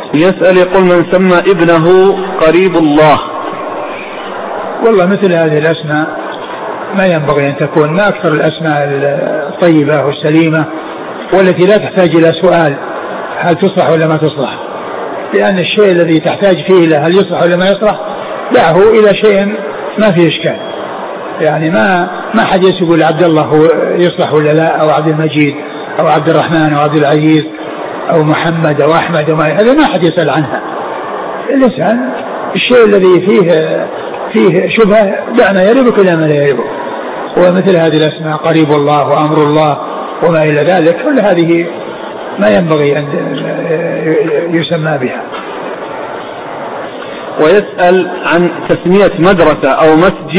يسأل يقول من سمى ابنه قريب الله. والله مثل هذه الأسماء ما ينبغي أن تكون، ما أكثر الأسماء الطيبة والسليمة والتي لا تحتاج إلى سؤال هل تصلح ولا ما تصلح، لأن الشيء الذي تحتاج فيه إلى هل يصلح ولا ما يصلح دعه إلى شيء ما فيه إشكال. يعني ما حد يقول عبد الله هو يصلح ولا لا، أو عبد المجيد أو عبد الرحمن أو عبد العزيز أو محمد أو أحمد، هذا ما حد يسأل عنها. الإنسان الشيء الذي فيه شبهة دعنا يربك إلى ما لا يربك. ومثل هذه الأسماء قريب الله وأمر الله وما إلى ذلك كل هذه ما ينبغي أن يسمى بها. ويسأل عن تسمية مدرسة أو مسجد